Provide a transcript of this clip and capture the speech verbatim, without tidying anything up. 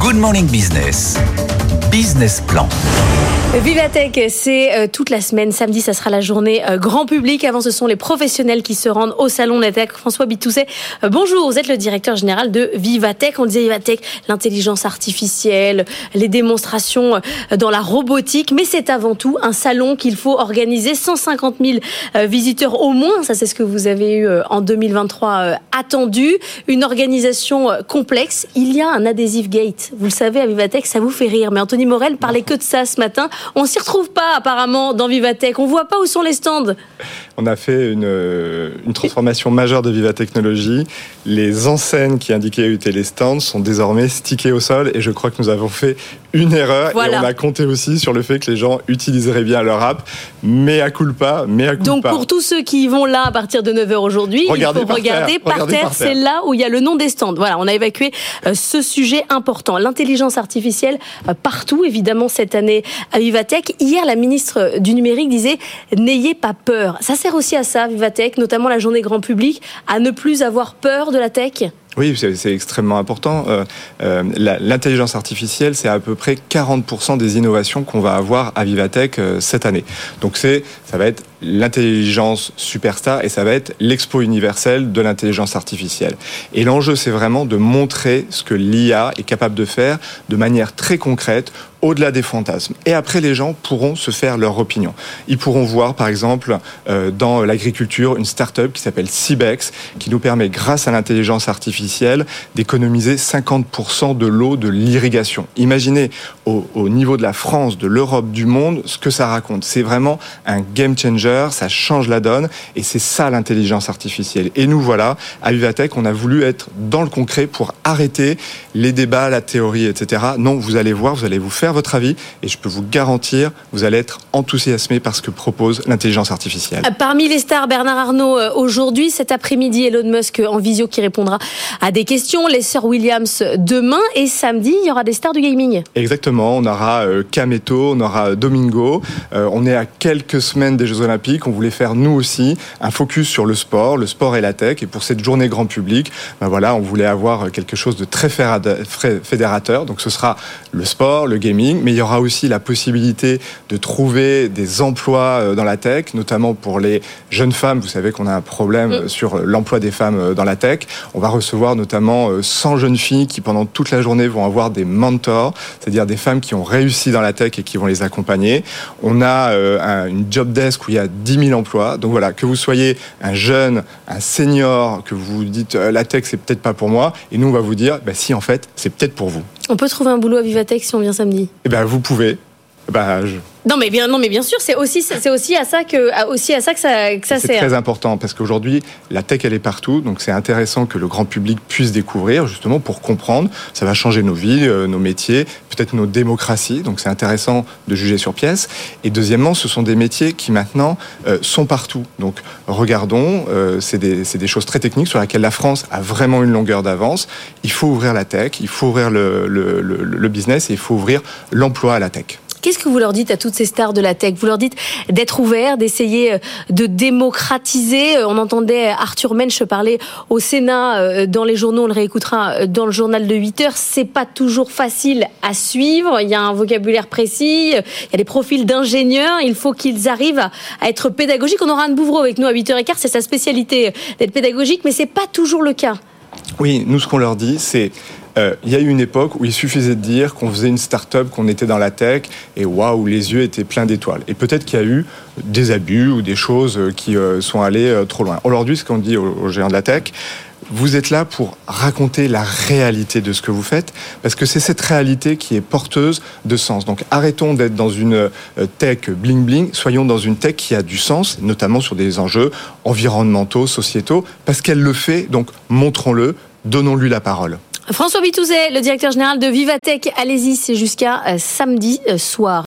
Good Morning Business. Business Plan. Vivatech, c'est euh, toute la semaine. Samedi, ça sera la journée euh, grand public. Avant, ce sont les professionnels qui se rendent au salon de la tech. François Bitousset, euh, bonjour. Vous êtes le directeur général de Vivatech. On disait Vivatech, l'intelligence artificielle, les démonstrations euh, dans la robotique. Mais c'est avant tout un salon qu'il faut organiser. cent cinquante mille euh, visiteurs au moins. Ça, c'est ce que vous avez eu euh, en deux mille vingt-trois euh, attendu. Une organisation euh, complexe. Il y a un adhesive gate. Vous le savez, à Vivatech, ça vous fait rire. Mais Anthony Morel parlait que de ça ce matin. On s'y retrouve pas apparemment dans Vivatech. On voit pas où sont les stands. On a fait une, une transformation majeure de Viva Technologies. Les enseignes qui indiquaient où étaient les stands sont désormais stickées au sol et je crois que nous avons fait une erreur. Voilà. Et on a compté aussi sur le fait que les gens utiliseraient bien leur app. Mea culpa, mea culpa. Donc pour tous ceux qui vont là à partir de neuf heures aujourd'hui, regardez il faut par regarder terre. par Regardez terre. par terre. C'est là où il y a le nom des stands. Voilà, on a évacué euh, ce sujet important. L'intelligence artificielle euh, partout, évidemment, cette année à Vivatech. Hier, la ministre du numérique disait « N'ayez pas peur ». Ça sert aussi à ça, Vivatech, notamment la journée grand public, à ne plus avoir peur de la tech. Oui, c'est, c'est extrêmement important. Euh, euh, la, l'intelligence artificielle, c'est à peu près quarante pour cent des innovations qu'on va avoir à Vivatech euh, cette année. Donc c'est, ça va être l'intelligence superstar et ça va être l'expo universelle de l'intelligence artificielle. Et l'enjeu, c'est vraiment de montrer ce que l'I A est capable de faire de manière très concrète, au-delà des fantasmes. Et après, les gens pourront se faire leur opinion. Ils pourront voir, par exemple, euh, dans l'agriculture, une start-up qui s'appelle Cibex, qui nous permet, grâce à l'intelligence artificielle, d'économiser cinquante pour cent de l'eau de l'irrigation. Imaginez, au, au niveau de la France, de l'Europe, du monde, ce que ça raconte. C'est vraiment un game changer, ça change la donne, et c'est ça l'intelligence artificielle. Et nous, voilà, à Vivatech, on a voulu être dans le concret pour arrêter les débats, la théorie, et cetera. Non, vous allez voir, vous allez vous faire votre avis et je peux vous garantir, vous allez être enthousiasmé par ce que propose l'intelligence artificielle. Parmi les stars, Bernard Arnault aujourd'hui, cet après-midi, Elon Musk en visio qui répondra à des questions, les sœurs Williams demain et samedi, il y aura des stars du gaming. Exactement, on aura euh, Kameto, on aura Domingo, euh, on est à quelques semaines des Jeux Olympiques, on voulait faire nous aussi un focus sur le sport, le sport et la tech, et pour cette journée grand public, ben voilà, on voulait avoir quelque chose de très fédérateur, donc ce sera le sport, le gaming, mais il y aura aussi la possibilité de trouver des emplois dans la tech, notamment pour les jeunes femmes. Vous savez qu'on a un problème mmh. sur l'emploi des femmes dans la tech. On va recevoir notamment cent jeunes filles qui, pendant toute la journée, vont avoir des mentors, c'est-à-dire des femmes qui ont réussi dans la tech et qui vont les accompagner. On a euh, une job desk où il y a dix mille emplois. Donc voilà, que vous soyez un jeune, un senior, que vous dites euh, la tech, c'est peut-être pas pour moi, et nous, on va vous dire, bah, si, en fait, c'est peut-être pour vous. On peut trouver un boulot à Vivatech si on vient samedi. Eh ben, vous pouvez. Ben, je... Non mais bien, non mais bien sûr, c'est aussi, c'est aussi à ça que, aussi à ça que ça, que ça c'est sert. C'est très important parce qu'aujourd'hui, la tech elle est partout, donc c'est intéressant que le grand public puisse découvrir justement pour comprendre. Ça va changer nos vies, euh, nos métiers, peut-être nos démocraties. Donc c'est intéressant de juger sur pièce. Et deuxièmement, ce sont des métiers qui maintenant euh, sont partout. Donc regardons, euh, c'est des, c'est des choses très techniques sur lesquelles la France a vraiment une longueur d'avance. Il faut ouvrir la tech, il faut ouvrir le, le, le, le business et il faut ouvrir l'emploi à la tech. Qu'est-ce que vous leur dites à toutes ces stars de la tech ? Vous leur dites d'être ouverts, d'essayer de démocratiser. On entendait Arthur Mensch parler au Sénat dans les journaux, on le réécoutera dans le journal de huit heures. C'est pas toujours facile à suivre. Il y a un vocabulaire précis, il y a des profils d'ingénieurs. Il faut qu'ils arrivent à être pédagogiques. On aura Anne Bouvreau avec nous à huit heures quinze. C'est sa spécialité d'être pédagogique, mais c'est pas toujours le cas. Oui, nous ce qu'on leur dit, c'est Euh, il y a eu une époque où il suffisait de dire qu'on faisait une start-up, qu'on était dans la tech, et waouh, les yeux étaient pleins d'étoiles. Et peut-être qu'il y a eu des abus ou des choses qui euh, sont allées euh, trop loin. Aujourd'hui, ce qu'on dit aux, aux géants de la tech, vous êtes là pour raconter la réalité de ce que vous faites, parce que c'est cette réalité qui est porteuse de sens. Donc arrêtons d'être dans une tech bling-bling, soyons dans une tech qui a du sens, notamment sur des enjeux environnementaux, sociétaux, parce qu'elle le fait, donc montrons-le, donnons-lui la parole. François Bitousset, le directeur général de Vivatech. Allez-y, c'est jusqu'à samedi soir.